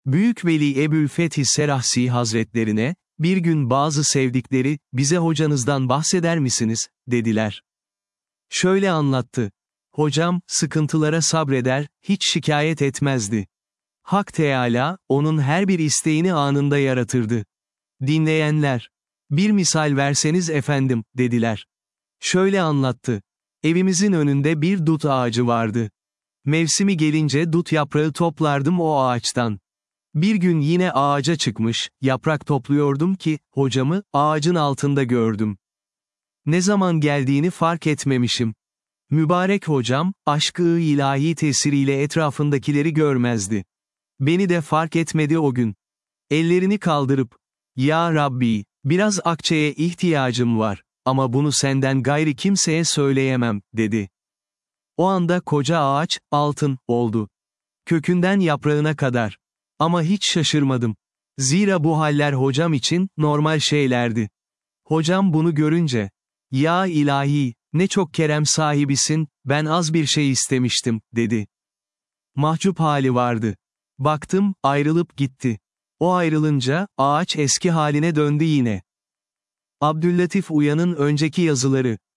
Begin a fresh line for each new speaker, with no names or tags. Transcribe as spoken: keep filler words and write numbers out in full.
Büyük Veli Ebülfetih Serahsi Hazretlerine, bir gün bazı sevdikleri, bize hocanızdan bahseder misiniz, dediler. Şöyle anlattı. Hocam, sıkıntılara sabreder, hiç şikayet etmezdi. Hak Teâlâ, onun her bir isteğini anında yaratırdı. Dinleyenler, bir misal verseniz efendim, dediler. Şöyle anlattı. Evimizin önünde bir dut ağacı vardı. Mevsimi gelince dut yaprağı toplardım o ağaçtan. Bir gün yine ağaca çıkmış, yaprak topluyordum ki, hocamı, ağacın altında gördüm. Ne zaman geldiğini fark etmemişim. Mübarek hocam, aşkı ilahi tesiriyle etrafındakileri görmezdi. Beni de fark etmedi o gün. Ellerini kaldırıp, "Ya Rabbi, biraz akçeye ihtiyacım var, ama bunu senden gayri kimseye söyleyemem," dedi. O anda koca ağaç, altın, oldu. Kökünden yaprağına kadar. Ama hiç şaşırmadım. Zira bu haller hocam için, normal şeylerdi. Hocam bunu görünce, "Ya ilahi, ne çok kerem sahibisin, ben az bir şey istemiştim," dedi. Mahcup hali vardı. Baktım, ayrılıp gitti. O ayrılınca, ağaç eski haline döndü yine. Abdüllatif Uyan'ın önceki yazıları.